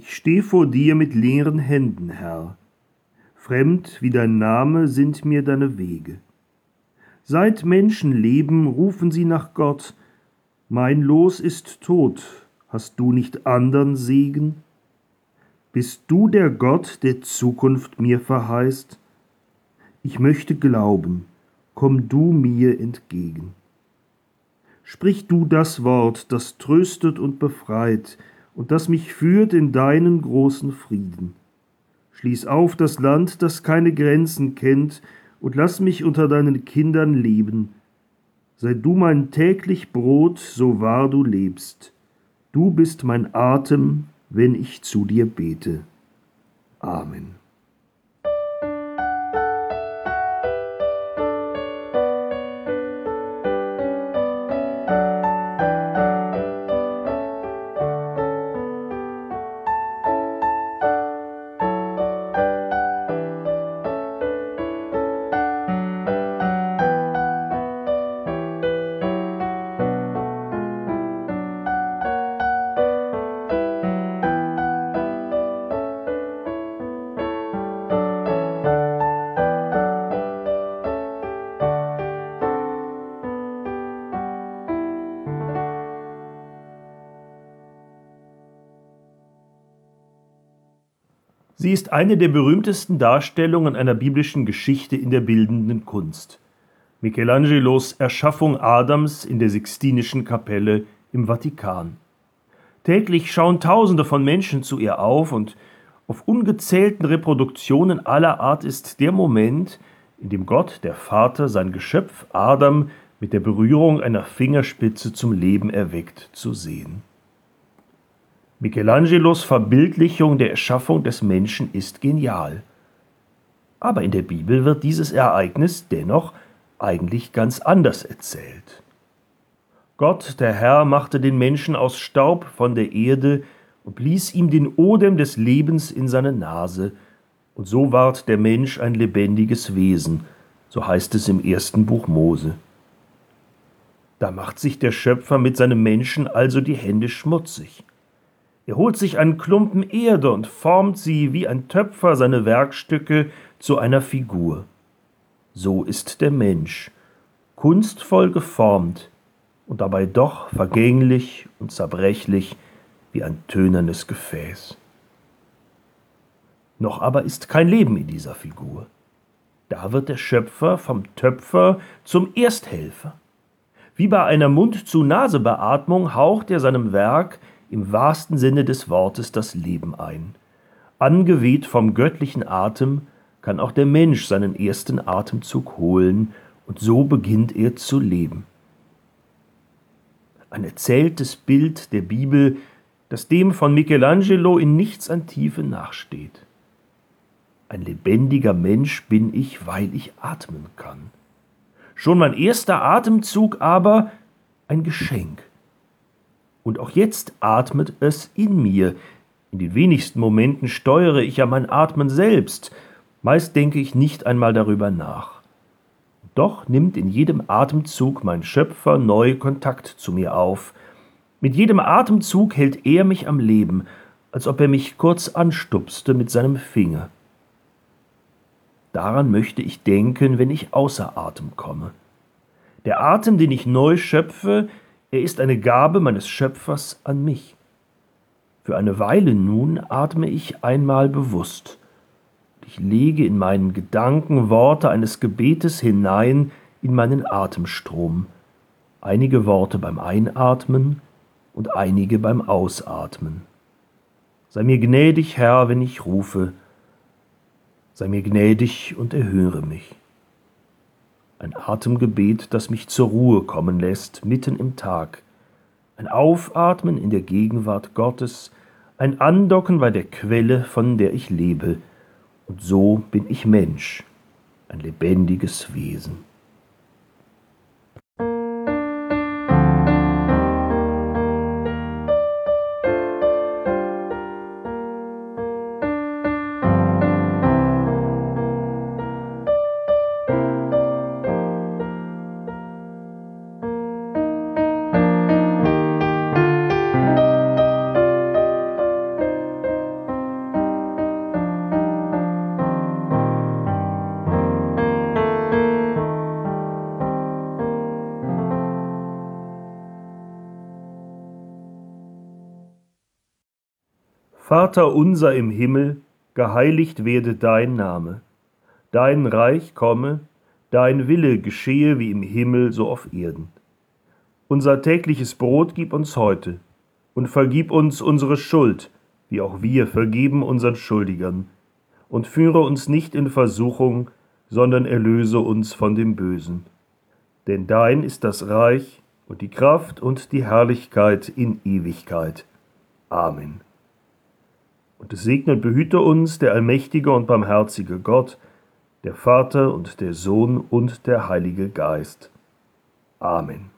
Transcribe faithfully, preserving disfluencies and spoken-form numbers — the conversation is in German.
Ich steh vor dir mit leeren Händen, Herr. Fremd wie dein Name sind mir deine Wege. Seit Menschen leben, rufen sie nach Gott. Mein Los ist tot, hast du nicht andern Segen? Bist du der Gott, der Zukunft mir verheißt? Ich möchte glauben, komm du mir entgegen. Sprich du das Wort, das tröstet und befreit und das mich führt in deinen großen Frieden. Schließ auf das Land, das keine Grenzen kennt, und lass mich unter deinen Kindern leben. Sei du mein täglich Brot, so wahr du lebst. Du bist mein Atem, wenn ich zu dir bete. Amen. Sie ist eine der berühmtesten Darstellungen einer biblischen Geschichte in der bildenden Kunst. Michelangelos Erschaffung Adams in der Sixtinischen Kapelle im Vatikan. Täglich schauen Tausende von Menschen zu ihr auf und auf ungezählten Reproduktionen aller Art ist der Moment, in dem Gott, der Vater, sein Geschöpf Adam mit der Berührung einer Fingerspitze zum Leben erweckt, zu sehen. Michelangelos Verbildlichung der Erschaffung des Menschen ist genial. Aber in der Bibel wird dieses Ereignis dennoch eigentlich ganz anders erzählt. Gott, der Herr, machte den Menschen aus Staub von der Erde und blies ihm den Odem des Lebens in seine Nase, und so ward der Mensch ein lebendiges Wesen, so heißt es im ersten Buch Mose. Da macht sich der Schöpfer mit seinem Menschen also die Hände schmutzig. Er holt sich einen Klumpen Erde und formt sie wie ein Töpfer seine Werkstücke zu einer Figur. So ist der Mensch, kunstvoll geformt und dabei doch vergänglich und zerbrechlich wie ein tönernes Gefäß. Noch aber ist kein Leben in dieser Figur. Da wird der Schöpfer vom Töpfer zum Ersthelfer. Wie bei einer Mund-zu-Nase-Beatmung haucht er seinem Werk im wahrsten Sinne des Wortes das Leben ein. Angeweht vom göttlichen Atem kann auch der Mensch seinen ersten Atemzug holen, und so beginnt er zu leben. Ein erzähltes Bild der Bibel, das dem von Michelangelo in nichts an Tiefe nachsteht. Ein lebendiger Mensch bin ich, weil ich atmen kann. Schon mein erster Atemzug aber ein Geschenk. Und auch jetzt atmet es in mir. In den wenigsten Momenten steuere ich ja mein Atmen selbst. Meist denke ich nicht einmal darüber nach. Doch nimmt in jedem Atemzug mein Schöpfer neu Kontakt zu mir auf. Mit jedem Atemzug hält er mich am Leben, als ob er mich kurz anstupste mit seinem Finger. Daran möchte ich denken, wenn ich außer Atem komme. Der Atem, den ich neu schöpfe, er ist eine Gabe meines Schöpfers an mich. Für eine Weile nun atme ich einmal bewusst. Ich lege in meinen Gedanken Worte eines Gebetes hinein in meinen Atemstrom. Einige Worte beim Einatmen und einige beim Ausatmen. Sei mir gnädig, Herr, wenn ich rufe. Sei mir gnädig und erhöre mich. Ein Atemgebet, das mich zur Ruhe kommen lässt, mitten im Tag. Ein Aufatmen in der Gegenwart Gottes, ein Andocken bei der Quelle, von der ich lebe. Und so bin ich Mensch, ein lebendiges Wesen. Vater unser im Himmel, geheiligt werde dein Name. Dein Reich komme, dein Wille geschehe wie im Himmel so auf Erden. Unser tägliches Brot gib uns heute und vergib uns unsere Schuld, wie auch wir vergeben unseren Schuldigern. Und führe uns nicht in Versuchung, sondern erlöse uns von dem Bösen. Denn dein ist das Reich und die Kraft und die Herrlichkeit in Ewigkeit. Amen. Und es segne und behüte uns der allmächtige und barmherzige Gott, der Vater und der Sohn und der Heilige Geist. Amen.